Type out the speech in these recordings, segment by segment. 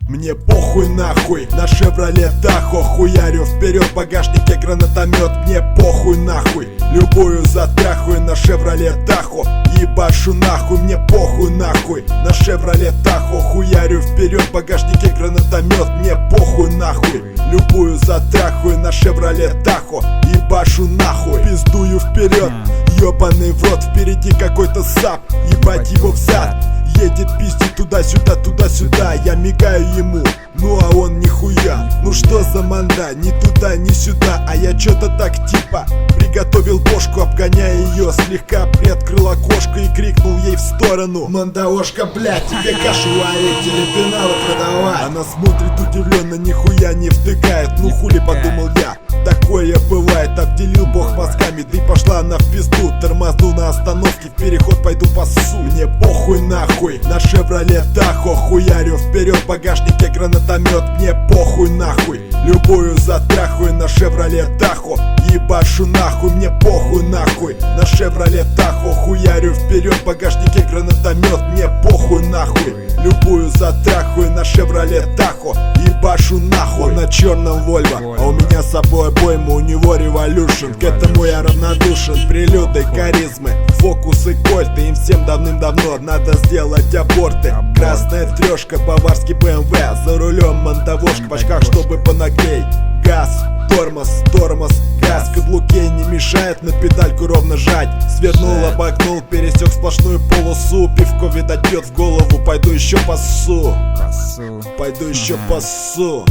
Мне похуй нахуй на Шевроле Тахо. Хуярю вперед, в багажнике гранатомет. Мне похуй нахуй, любую затрахую на Шевроле Тахо. Ебашу нахуй, мне похуй нахуй на Шевроле Тахо. Хуярю вперед, в багажнике гранатомет. Мне похуй нахуй, любую затрахую на Шевроле Тахо. Ебашу нахуй, пиздую вперед. Ёбаный в рот, впереди какой-то сап. Ебать его в зад. Едет пиздит туда-сюда, туда-сюда. Я мигаю ему, ну а он нихуя. Ну что за манда, ни туда, ни сюда. А я чё-то так типа приготовил бошку, обгоняя ее. Слегка приоткрыл окошко и крикнул ей в сторону: «Мандаошка, блядь, тебе кашу варить или пеналы продавать?» Она смотрит удивленно, нихуя не втыкает. Ну хули, подумал я, такое бывает. Обделил бог мозгами, да и пошла она в пизду. Тормозну на остановке, в переход пойду пасу. Мне похуй нахуй на Шевроле Тахо. Хуярю вперед, в багажнике гранатомет. Мне похуй нахуй, любую затрахую на Шевроле Тахо. Ебашу нахуй, мне похуй нахуй на Шевроле Тахо. Хуярю вперед, в багажнике гранатомет. Мне похуй нахуй, любую затрахую на Шевроле Тахо. Ебашу нахуй на черном Вольво, а у меня с собой обойма, у него революшн. К этому я равнодушен, прелюды, харизмы, фокусы, кольты. Им всем давным-давно надо сделать аборты. Красная трешка, баварский БМВ, за рулем мандавошка, в очках, чтобы понаглей. Газ, тормоз, тормоз, газ, каблуке не мешает на педальку ровно жать. Свернул, обогнул, пересек сплошную полосу. Пивко, видать, бьет в голову, пойду еще пасу. Пойду еще пасу.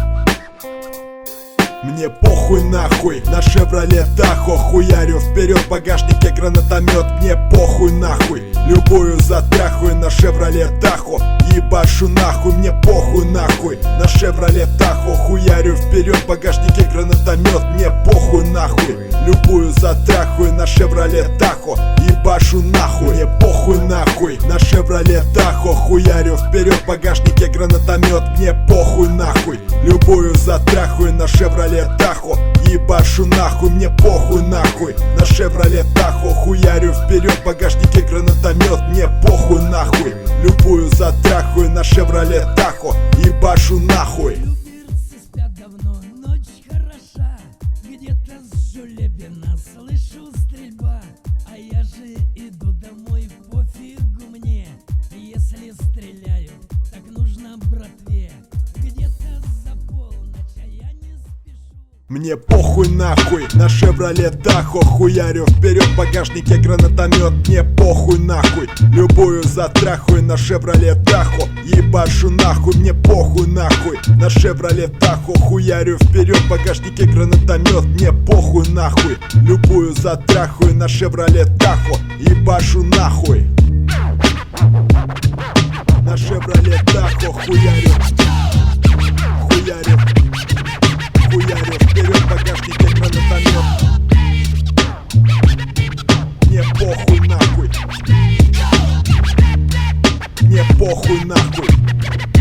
Мне похуй нахуй на Шевроле Тахо. Хуярю вперед, в багажнике гранатомет. Мне похуй нахуй, любую затрахую на Шевроле Тахо. Ебашу нахуй, мне похуй нахуй на Шевроле Тахо. Хуярю вперед, в багажнике гранатомет. Мне похуй нахуй, любую затрахую на Шевроле Тахо. Ебашу нахуй, мне похуй нахуй на Шевроле Тахо. Хуярю вперед, в багажнике гранатомет. Мне похуй нахуй, любую затрахую на Шевроле Тахо. Ебашу нахуй, мне похуй нахуй на Шевроле Тахо. Хуярю вперед, в багажнике гранатомет. Мне похуй нахуй, любую затрахую на Шевроле Тахо. Ебашу нахуй. Спят давно, ночь хороша. Где-то с Жулебина слышу стрельба. А я же иду домой, пофигу мне. Если стреляют, так нужно братве. Где-то за полночь, а я не спешу. Мне похуй нахуй на Шевроле Тахо. Хуярю вперед, в багажнике гранатомет. Мне похуй нахуй, любую затрахую на Шевроле Тахо. Ебашу нахуй, мне похуй нахуй на Шевроле Тахо. Хуярю вперед, в багажнике гранатомет. Мне похуй нахуй, любую затрахую на Шевроле Тахо. Ебашу нахуй на Шевроле Тахо. Хуярю, хуярю, хуярю вперед, в багажнике гранатомет. Мне похуй нахуй, мне похуй нахуй.